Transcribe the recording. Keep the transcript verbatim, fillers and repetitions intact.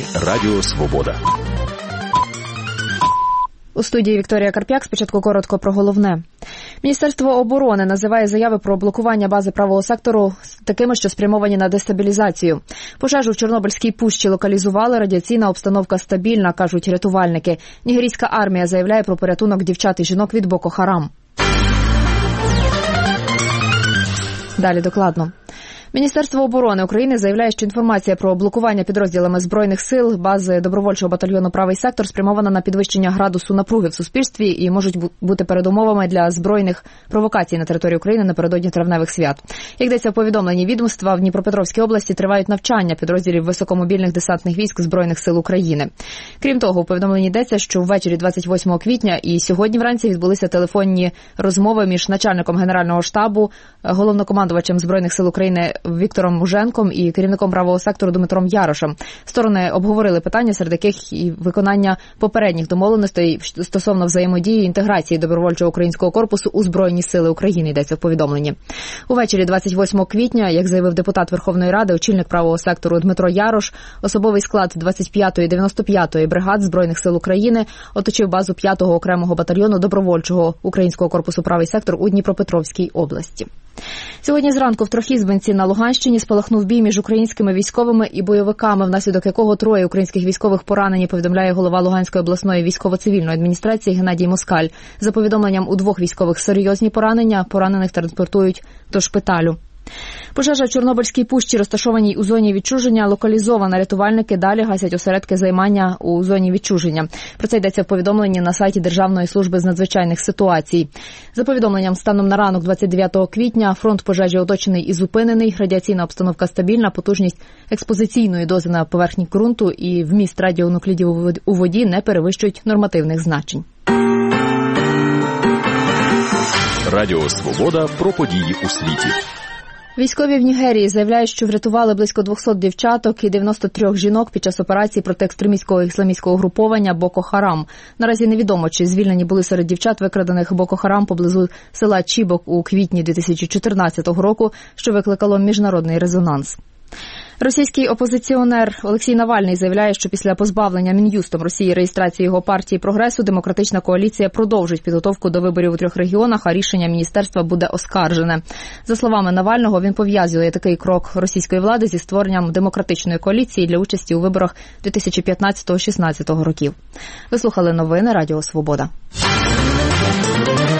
Новини Радіо Свобода. У студії Вікторія Карп'як. Спочатку коротко про головне. Міністерство оборони називає заяви про блокування бази правого сектору такими, що спрямовані на дестабілізацію. Пожежу в Чорнобильській пущі локалізували, радіаційна обстановка стабільна, кажуть рятувальники. Нігерійська армія заявляє про порятунок дівчат і жінок від Боко Харам. Далі докладно. Міністерство оборони України заявляє, що інформація про блокування підрозділами Збройних сил бази добровольчого батальйону «Правий сектор» спрямована на підвищення градусу напруги в суспільстві і можуть бути передумовами для збройних провокацій на території України напередодні травневих свят. Як йдеться в повідомленні відомства, в Дніпропетровській області тривають навчання підрозділів високомобільних десантних військ Збройних сил України. Крім того, у повідомленні йдеться, що ввечері двадцять восьмого квітня і сьогодні вранці відбулися телефонні розмови між начальником Генерального штабу, головнокомандувачем Збройних сил України Віктором Муженком і керівником правого сектору Дмитром Ярошем. Сторони обговорили питання, серед яких і виконання попередніх домовленостей стосовно взаємодії і інтеграції добровольчого українського корпусу у Збройні сили України, йдеться в повідомленні. Увечері двадцять восьмого квітня, як заявив депутат Верховної Ради, очільник правого сектору Дмитро Ярош, особовий склад двадцять п'ятої дев'яносто п'ятої бригад Збройних сил України оточив базу п'ятого окремого батальйону добровольчого українського корпусу «Правий сектор» у Дніпропетровській області. Сьогодні зранку в Трохізбинці на Луганщині спалахнув бій між українськими військовими і бойовиками, внаслідок якого троє українських військових поранені, повідомляє голова Луганської обласної військово-цивільної адміністрації Геннадій Москаль. За повідомленням, у двох військових серйозні поранення, поранених транспортують до шпиталю. Пожежа в Чорнобильській пущі, розташованій у зоні відчуження, локалізована. Рятувальники далі гасять осередки займання у зоні відчуження. Про це йдеться в повідомленні на сайті Державної служби з надзвичайних ситуацій. За повідомленням, станом на ранок двадцять дев'ятого квітня фронт пожежі оточений і зупинений, радіаційна обстановка стабільна, потужність експозиційної дози на поверхні ґрунту і вміст радіонуклідів у воді не перевищують нормативних значень. Радіо Свобода про події у світі. Військові в Нігерії заявляють, що врятували близько двохсот дівчаток і дев'яносто три жінок під час операції проти екстремістського ісламістського угруповання Боко Харам. Наразі невідомо, чи звільнені були серед дівчат, викрадених Боко Харам поблизу села Чібок у квітні дві тисячі чотирнадцятого року, що викликало міжнародний резонанс. Російський опозиціонер Олексій Навальний заявляє, що після позбавлення Мін'юстом Росії реєстрації його партії «Прогресу» демократична коаліція продовжить підготовку до виборів у трьох регіонах, а рішення міністерства буде оскаржене. За словами Навального, він пов'язує такий крок російської влади зі створенням демократичної коаліції для участі у виборах дві тисячі п'ятнадцятого-шістнадцятого років. Ви слухали новини Радіо Свобода.